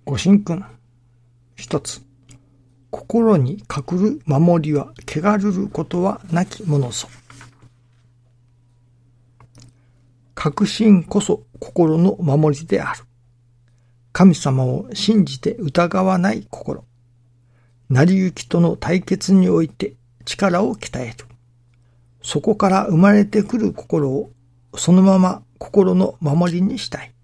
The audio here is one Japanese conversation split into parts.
ご神君。一つ。心に隠る守りは汚るることはなきものぞ。確信こそ心の守りである。神様を信じて疑わない心。成り行きとの対決において力を鍛える。そこから生まれてくる心をそのまま心の守りにしたい。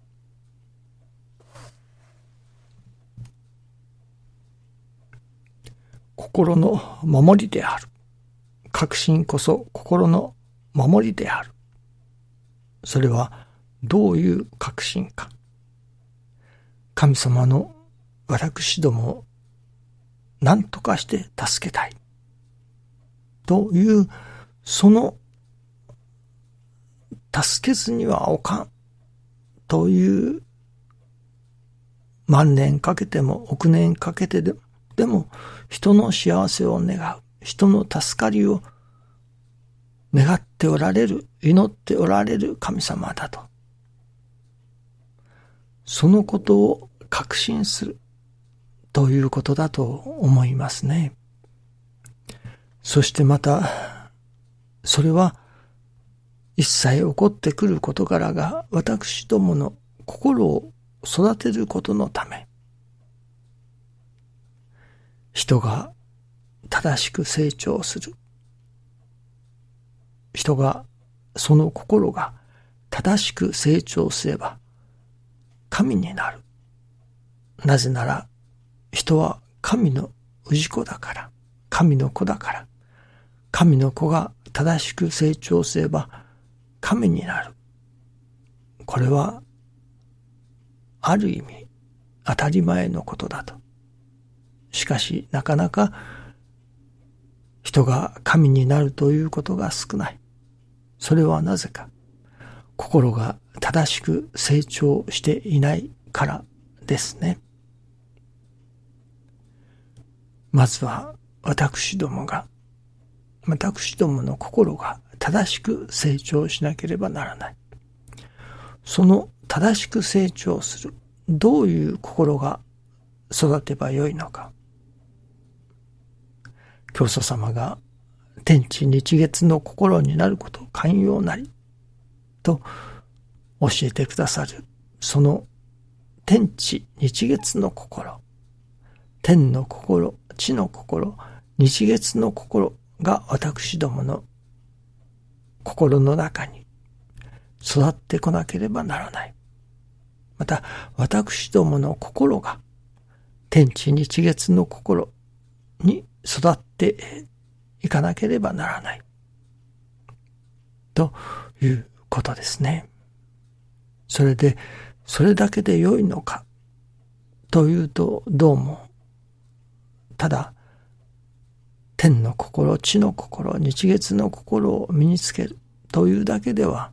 心の守りである。確信こそ心の守りである。それはどういう確信か。神様の私どもを何とかして助けたい。という、その助けずにはおかん。という、万年かけても億年かけてでも人の幸せを願う。人の助かりを願っておられる、祈っておられる神様だと。そのことを確信するということだと思いますね。そしてまた、それは一切起こってくる事柄が私どもの心を育てることのため、人が正しく成長する。人が、その心が正しく成長すれば神になる。なぜなら人は神の氏子だから、神の子だから、神の子が正しく成長すれば神になる。これはある意味当たり前のことだと。しかしなかなか人が神になるということが少ない。それはなぜか。心が正しく成長していないからですね。まずは私どもの心が正しく成長しなければならない。その正しく成長する、どういう心が育てばよいのか。教祖様が天地日月の心になることを寛容なりと教えてくださる、その天地日月の心、天の心、地の心、日月の心が私どもの心の中に育ってこなければならない。また私どもの心が天地日月の心に育っていかなければならないということですね。それでそれだけで良いのかというと、どうもただ天の心、地の心、日月の心を身につけるというだけでは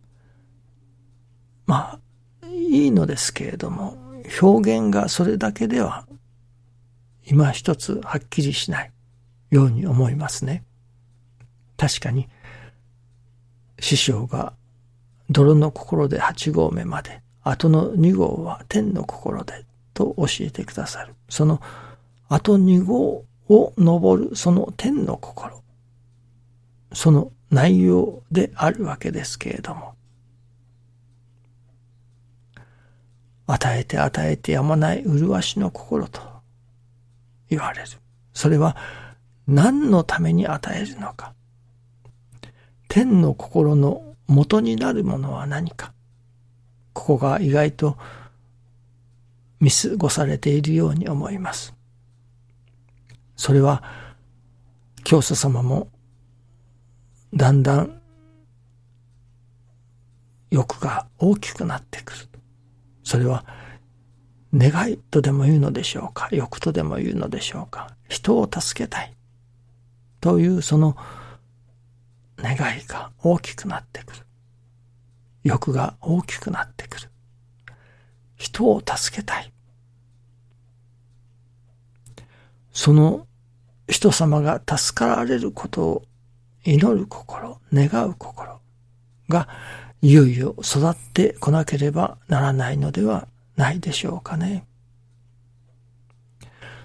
まあいいのですけれども、表現がそれだけでは今一つはっきりしないように思いますね。確かに師匠が泥の心で8合目まで、あとの2合は天の心でと教えてくださる。そのあと2合を登るその天の心、その内容であるわけですけれども、与えて与えてやまない麗しの心と言われる。それは何のために与えるのか。天の心の元になるものは何か。ここが意外と見過ごされているように思います。それは教祖様もだんだん欲が大きくなってくる。それは願いとでも言うのでしょうか、欲とでも言うのでしょうか。人を助けたいというその願いが大きくなってくる。欲が大きくなってくる。人を助けたい。その人様が助かられることを祈る心、願う心がいよいよ育ってこなければならないのではないでしょうかね。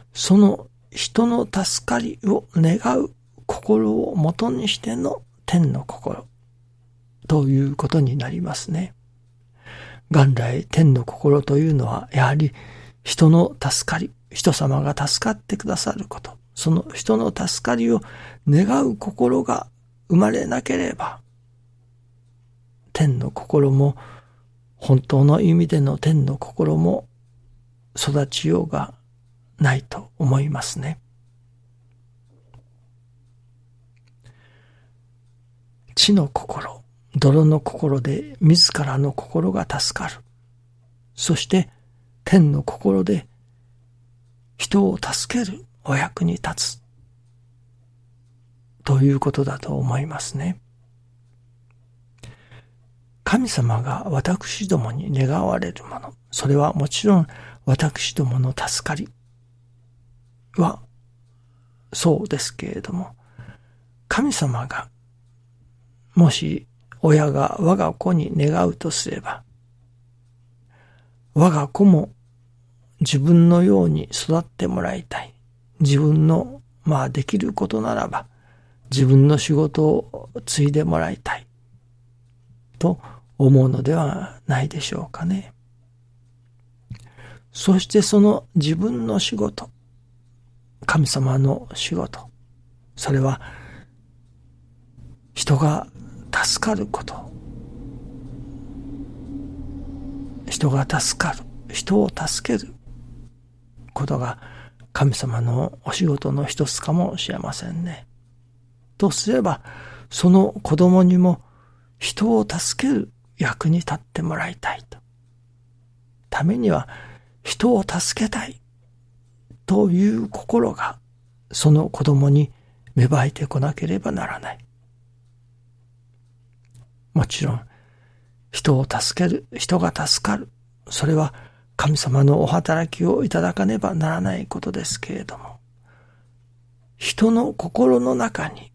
その人の助かりを願う心を元にしての天の心ということになりますね。元来天の心というのはやはり人の助かり、人様が助かってくださること、その人の助かりを願う心が生まれなければ、天の心も本当の意味での天の心も育ちようがないと思いますね。地の心、泥の心で自らの心が助かる。そして天の心で人を助けるお役に立つ。ということだと思いますね。神様が私どもに願われるもの、それはもちろん私どもの助かりはそうですけれども、神様がもし親が我が子に願うとすれば、我が子も自分のように育ってもらいたい。自分のできることならば自分の仕事を継いでもらいたいと思うのではないでしょうかね。そしてその自分の仕事、神様の仕事、それは人が助かること、人が助かる、人を助けることが神様のお仕事の一つかもしれませんね。とすれば、その子供にも人を助ける役に立ってもらいたいと。ためには人を助けたいという心がその子供に芽生えてこなければならない。もちろん人を助ける、人が助かる、それは神様のお働きをいただかねばならないことですけれども、人の心の中に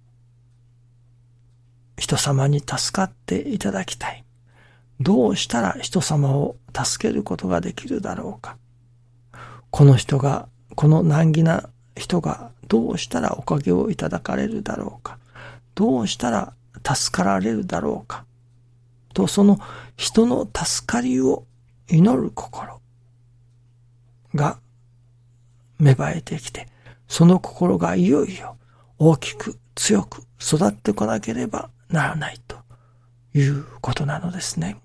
人様に助かっていただきたい。どうしたら人様を助けることができるだろうか。この人が、この難儀な人がどうしたらおかげをいただかれるだろうか。どうしたら助かられるだろうか。と、その人の助かりを祈る心が芽生えてきて、その心がいよいよ大きく強く育ってこなければならないということなのですね。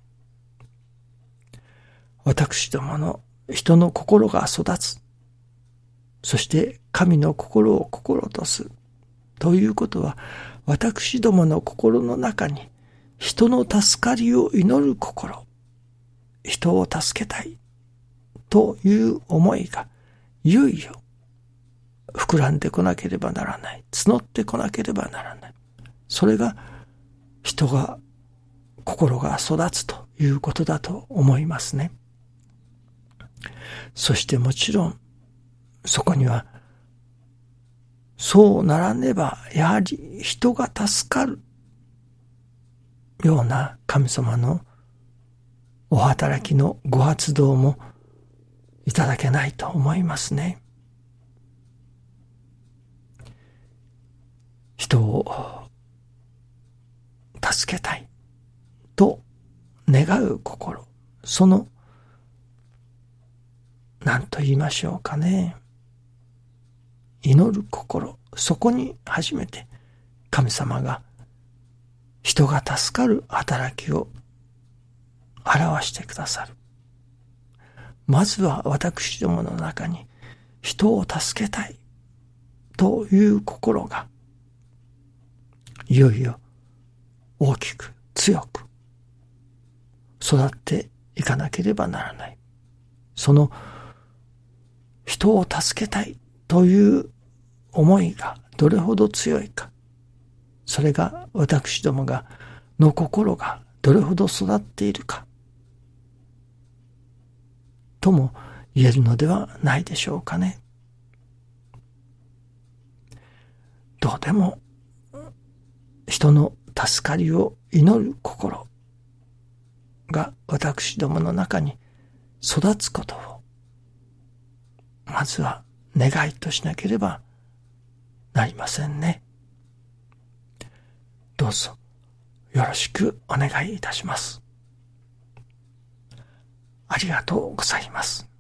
私どもの人の心が育つ。そして神の心を心とする。ということは、私どもの心の中に人の助かりを祈る心、人を助けたいという思いがいよいよ膨らんでこなければならない。募ってこなければならない。それが心が育つということだと思いますね。そしてもちろんそこにはそうならねばやはり人が助かるような神様のお働きのご発動もいただけないと思いますね。人を助けたいと願う心、その何と言いましょうかね、祈る心、そこに初めて神様が人が助かる働きを表してくださる。まずは私どもの中に人を助けたいという心がいよいよ大きく強く育っていかなければならない。その人を助けたいという思いがどれほど強いか、それが私どもの心がどれほど育っているかとも言えるのではないでしょうかね。どうでも人の助かりを祈る心が私どもの中に育つことをまずは願いとしなければなりませんね。どうぞよろしくお願いいたします。ありがとうございます。